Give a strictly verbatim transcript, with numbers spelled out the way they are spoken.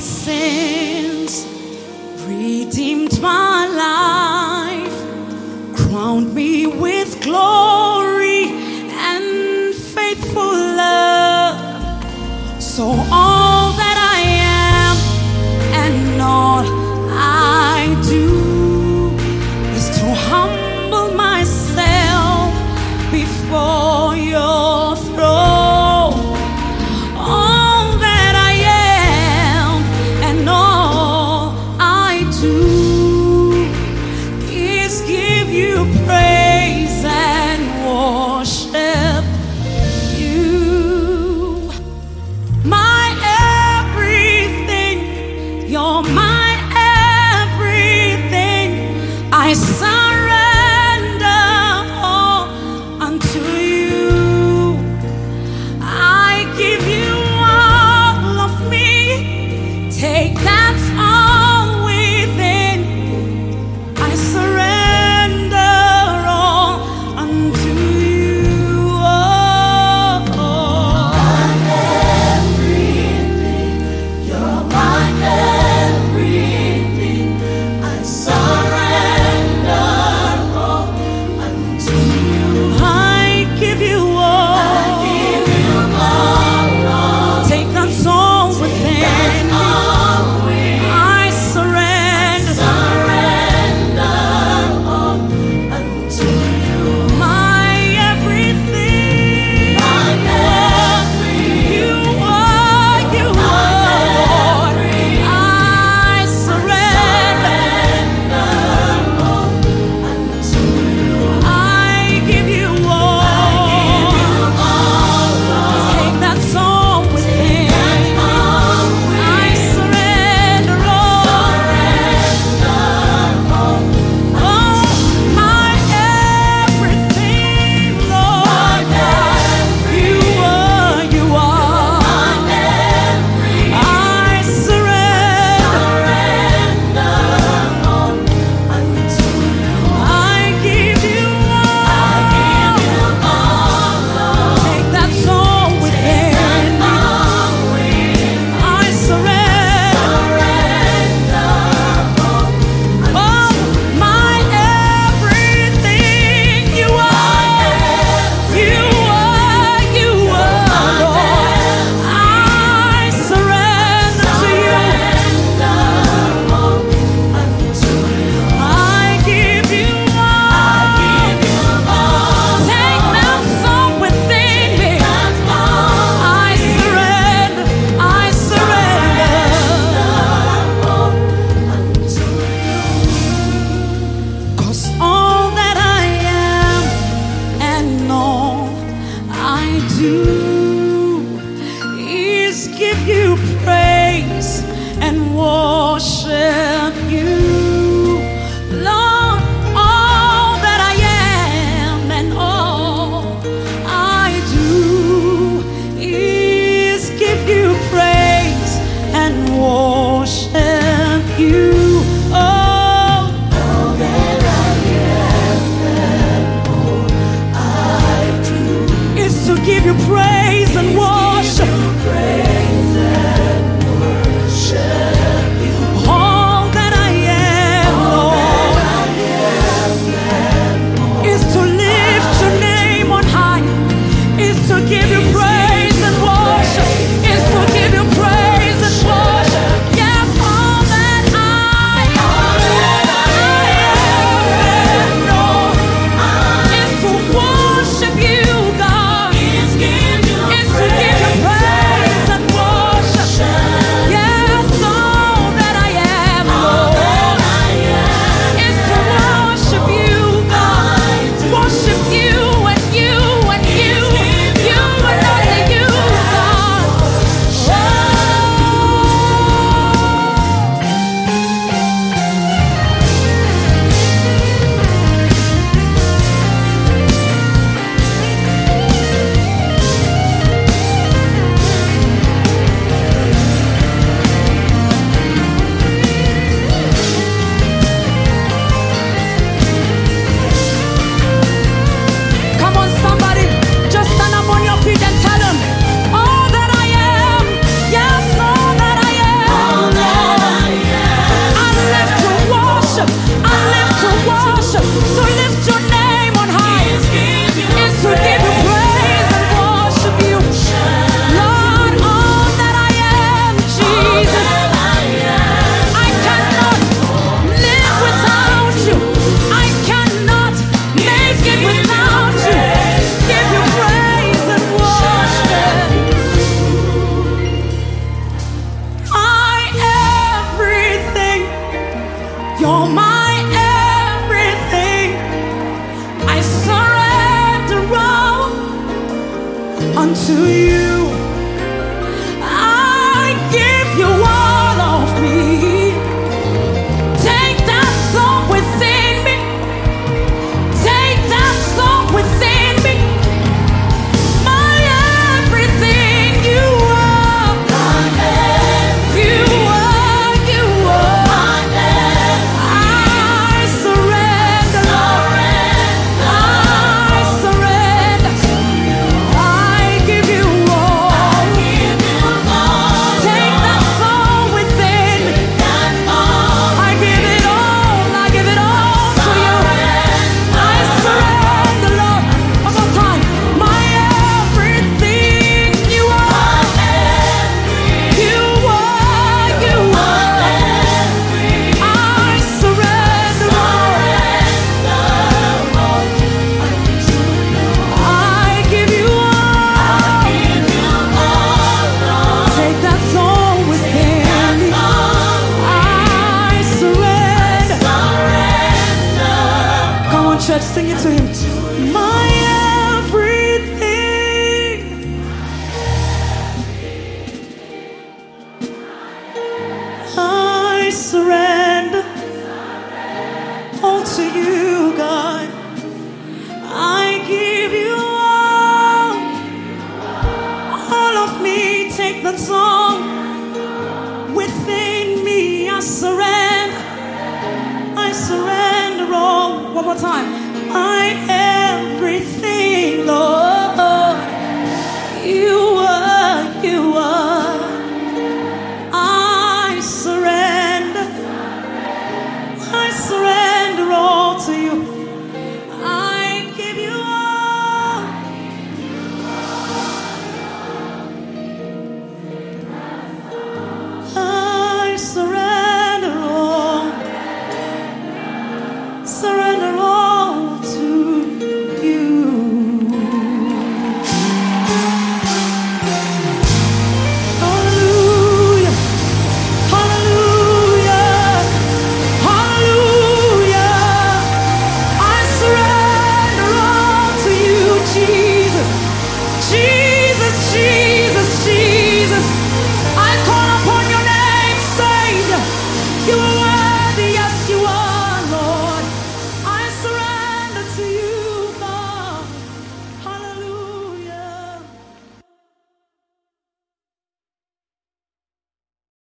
sins, redeemed my life, crowned me with glory and faithful love. So all that I am and all I do is to humble myself before your throne. All that I am and all I do is give you praise and worship you. My everything, you're my everything. I surrender all unto you. I give you all of me. Take that's all within. I surrender all unto you. Oh, oh. You're my everything. I surrender all unto you. I give you all. I give you all, Lord. Take that's all within. All we I surrender. surrender all unto you. My everything. My everything. You are, you are, Lord. I surrender. all unto you. I give you all. Take that soul within. I surrender all. Oh, my everything, Lord. You are, you are. I surrender. I give you all. Take that soul within. I surrender. Oh, my everything. You are, you are, you are, Lord. I surrender to you. I give you all. Take that soul within me. I surrender. I surrender. 'Cause all that I am and all I do is give you praise and worship you. Lord, all that I am and all I do is give you praise and worship you. Oh, is to give you praise and worship. All that I am, Lord, is to lift your name on high, is to give you praise and worship, is to give you praise and worship. Yes, all that I am, Lord, is to worship you, God, is to give you praise and worship. Yes, all that I am, Lord, is to worship you, God, worship you and you and you, you and unto you. I give you all of me. Take that song within me. Take that song within me. My everything, you are. You are, you are. I surrender, I surrender. I give you all. Take that song within me. I give it all, I give it all to you. I surrender, Lord. One more time. My everything, you are. You are, you are. I surrender, Lord. I give you all. Take that soul within me. I surrender. Come on, church, sing it to him. My everything. I surrender all to you, God. I give you all, all of me. Take the song within me. I surrender, I surrender all. One more time. My